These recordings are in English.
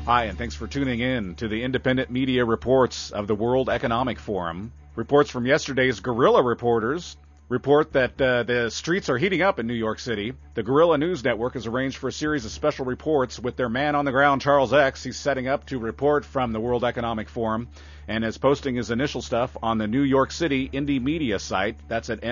Hi, and thanks for tuning in to the independent media reports of the World Economic Forum. Reports from yesterday's guerrilla reporters report that the streets are heating up in New York City. The Guerrilla News Network has arranged for a series of special reports with their man on the ground, Charles X. He's setting up to report from the World Economic Forum and is posting his initial stuff on the New York City Indie Media site. That's at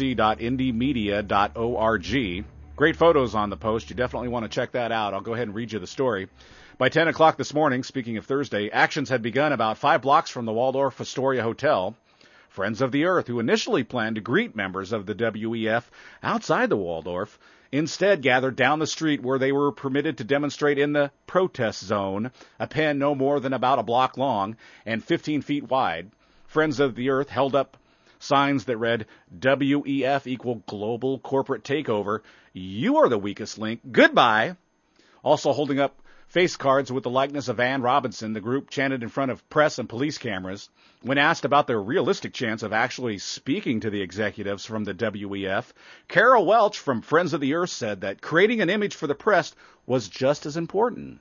nyc.indiemedia.org. Great photos on the post. You definitely want to check that out. I'll go ahead and read you the story. By 10 o'clock this morning, speaking of Thursday, actions had begun about 5 blocks from the Waldorf Astoria Hotel. Friends of the Earth, who initially planned to greet members of the WEF outside the Waldorf, instead gathered down the street where they were permitted to demonstrate in the protest zone, a pen no more than about a block long and 15 feet wide. Friends of the Earth held up signs that read, WEF equal global corporate takeover. You are the weakest link. Goodbye. Also holding up face cards with the likeness of Ann Robinson, the group chanted in front of press and police cameras. When asked about their realistic chance of actually speaking to the executives from the WEF, Carol Welch from Friends of the Earth said that creating an image for the press was just as important.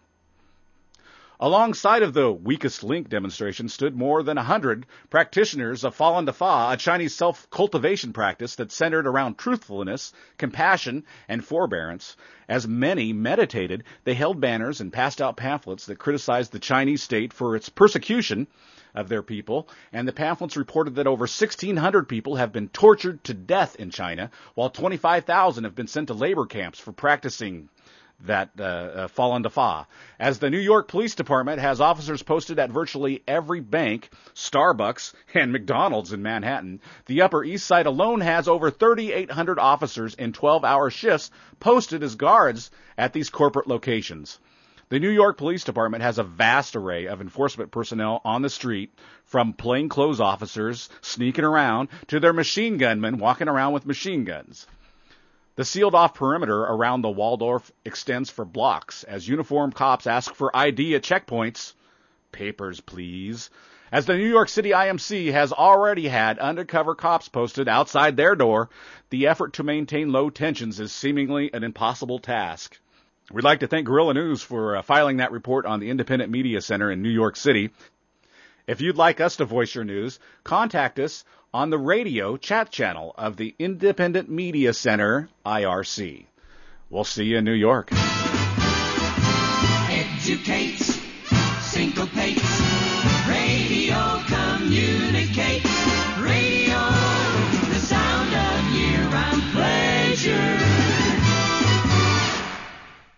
Alongside of the weakest link demonstration stood more than 100 practitioners of Falun Dafa, a Chinese self-cultivation practice that centered around truthfulness, compassion, and forbearance. As many meditated, they held banners and passed out pamphlets that criticized the Chinese state for its persecution of their people, and the pamphlets reported that over 1,600 people have been tortured to death in China, while 25,000 have been sent to labor camps for practicing that Falun Dafa. As the New York Police Department has officers posted at virtually every bank, Starbucks, and McDonald's in Manhattan, the Upper East Side alone has over 3,800 officers in 12-hour shifts posted as guards at these corporate locations. The New York Police Department has a vast array of enforcement personnel on the street, from plainclothes officers sneaking around to their machine gunmen walking around with machine guns. The sealed-off perimeter around the Waldorf extends for blocks as uniformed cops ask for ID at checkpoints. Papers, please. As the New York City IMC has already had undercover cops posted outside their door, the effort to maintain low tensions is seemingly an impossible task. We'd like to thank Guerrilla News for filing that report on the Independent Media Center in New York City. If you'd like us to voice your news, contact us on the radio chat channel of the Independent Media Center, IRC. We'll see you in New York. Educates, syncopates, radio communicates.